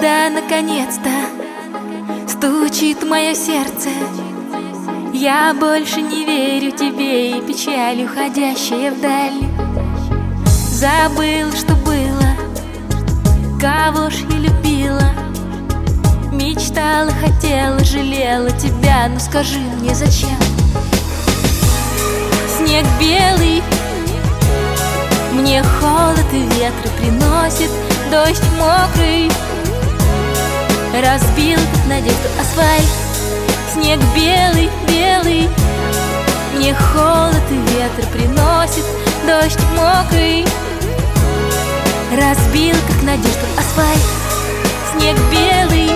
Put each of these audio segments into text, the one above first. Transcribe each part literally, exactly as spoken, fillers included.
Когда наконец-то стучит мое сердце, я больше не верю тебе, и печаль, уходящая вдаль. Забыл, что было, кого ж я любила, мечтала, хотела, жалела тебя, но скажи мне, зачем? Снег белый мне холод и ветры приносит, дождь мокрый разбил, как надежду, асфальт. Снег белый, белый мне холод и ветер приносит, дождь мокрый разбил, как надежду, асфальт. Снег белый,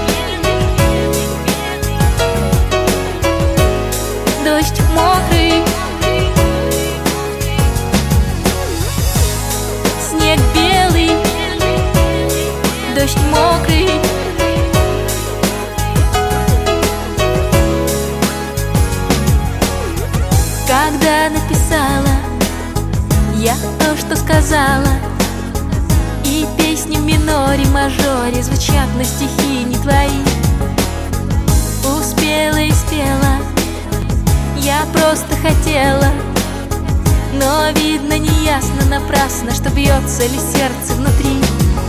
дождь мокрый, снег белый, дождь мокрый. Когда написала я то, что сказала, и песни в миноре, мажоре звучат на стихи не твои, успела и спела, я просто хотела, но видно неясно, напрасно, что бьется ли сердце внутри.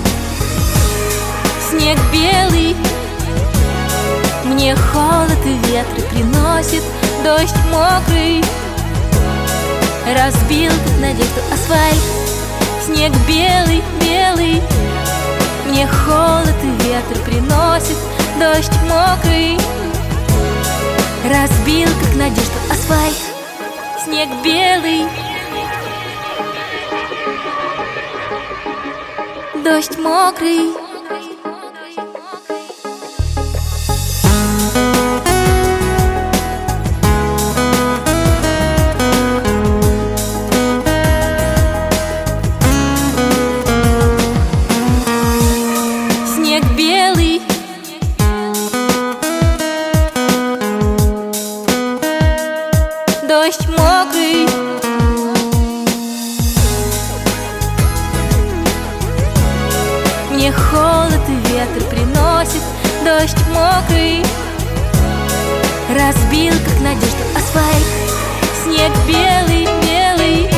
Снег белый мне холод и ветры приносит, дождь мокрый разбил, как надежду, асфальт. Снег белый, белый мне холод и ветер приносит, дождь мокрый разбил, как надежду, асфальт. Снег белый, дождь мокрый. Снег белый, дождь мокрый. Мне холод и ветер приносит, дождь мокрый разбил, как надежду, асфальт. Снег белый, белый,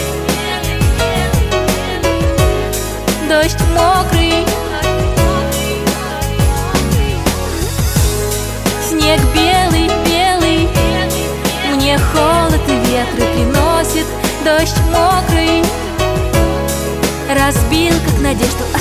дождь мокрый. Снег белый, белый мне холод и ветры приносит, дождь мокрый разбил, как надежду,